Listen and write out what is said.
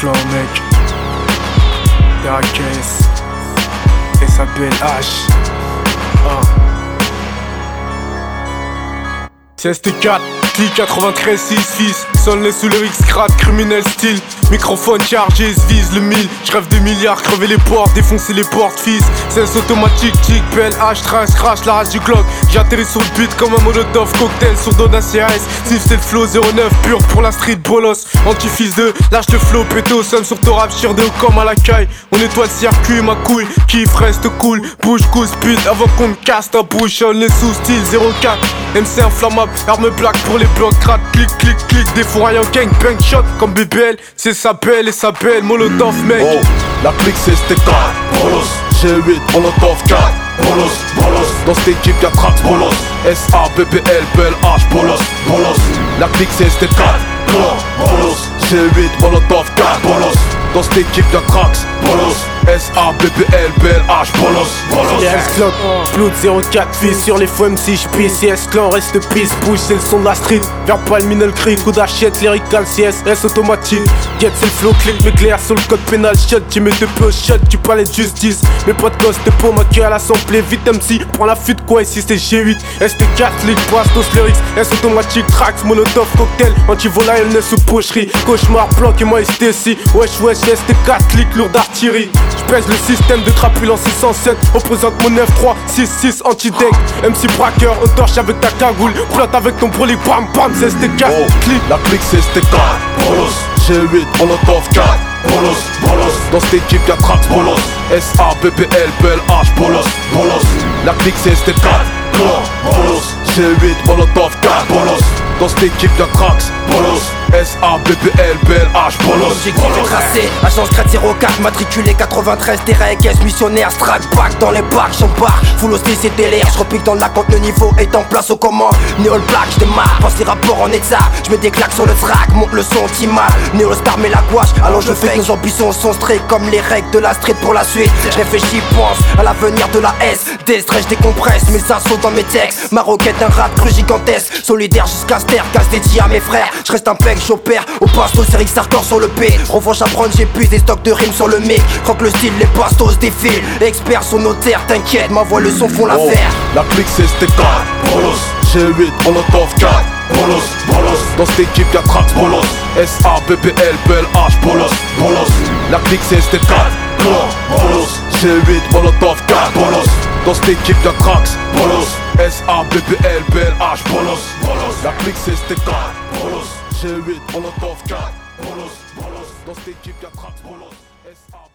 flow mec. DAKS SABLH CST4 Click 93 6 fils. Sonne les sous lyrics, crack, criminel style. Microphone chargé, se vise le 1000. J'rêve de milliards, crever les portes, défoncer les portes fils. CS automatique, tic, PLH, trace, crash, la race du Glock. J'ai atterri sur le beat comme un molotov, cocktail sur dos d'un CRS. Sniff c'est le flow 09, pur pour la street bolos. Anti-fils de, lâche le flow, péto, somme sur ton rap, chire de haut comme à la caille. On nettoie le circuit, ma couille, kiff, reste cool. Bouge, coup, speed, avant qu'on me casse ta bouche. On est sous style 04. MC inflammable, arme black pour les blocs, crack, clic, clic, clic. Des fourrailles en gang, bang shot comme BBL. C'est sa belle et sa belle, molotov mec. Oh, la clique c'est ST4, bolos. G8, molotov 4, bolos, bolos. Dans cette équipe y'a Trax, bolos. SABBL, BLH, bolos, bolos. La clique c'est ST4, bolos. G8, molotov 4, bolos. Dans cette équipe y'a Trax, bolos. SABBL, BLH, bolos, bolos. CS-Clan, Sploot 04 fils sur les faux MC j'pisse. CS-Clan reste pisse, push c'est le son de la street. Vers Palminal Creek, coup d'achette, lyrical CSS automatique. Get c'est le flow, click m'éclaire sur le code pénal. Shut, tu mets deux peu shut, tu parlais de justice. Mes potes costent pour ma queue à l'assemblée. Vite MC, prends la fuite quoi ici c'est G8. ST4, League, Bastos, lyrics, S automatique, tracks, molotov, cocktail. Anti-vola, elle sous pocherie. Cauchemar, bloc et moi ST6. Wesh, wesh, ST4, League, lourd d'artillerie. J'pèse le système de crapule 607. Représente mon 9-3-6-6 anti-deck. MC Bracker, on torche avec ta cagoule. Plot avec ton brolic, bam bam, c'est ST4. Oh, click. La clique c'est ST4, bolos. G8, molotov 4, bolos, bolos. Dans cette équipe y'a Trax, bolos. SABBL, BLH, bolos, bolos. La clique c'est ST4, bolos. G8, molotov 4, bolos. Dans cette équipe y'a Trax, bolos. SABBL, BLH, bolos. Objectif est tracé, agence grade 04, matriculé 93, terrain caisse, missionnaire, strike back dans les bacs, j'embarque, full hostie c'est délire, je repique dans la compte, le niveau est en place au commandes, Néol Black, j'démarre, passe les rapports en état, j'mets des claques sur le track, monte le son optimal, Néol Star met la gouache, alors je fais que nos ambitions sont strictes comme les règles de la street pour la suite, j'réfléchis, pense à l'avenir de la S, des stress, j'décompresse, mes assauts dans mes textes, ma roquette d'un rap cru gigantesque, solidaire jusqu'à ster, casse dédié à mes frères, j'reste un pec, j'opère, au pastos, c'est Rick Sarkor sur le P, revanche à prendre, j'ai plus des stocks de rimes sur le mic, croque le style, les pastos défilent, experts sur nos terres, t'inquiète, ma voix, le son font l'affaire. La clique c'est ST4, bolos. G8, molotov 4, bolos, bolos. Dans cette équipe y'a Trax, bolos. SABBL, BLH, bolos, bolos. La clique c'est ST4, bolos. G8, molotov 4, bolos. Dans cette équipe y'a Trax, bolos. SABBL, BLH, bolos, bolos. La clique c'est ST4, bolos. G8, molotov 4, bolos, bolos. Dans cette équipe y'a Trax, bolos.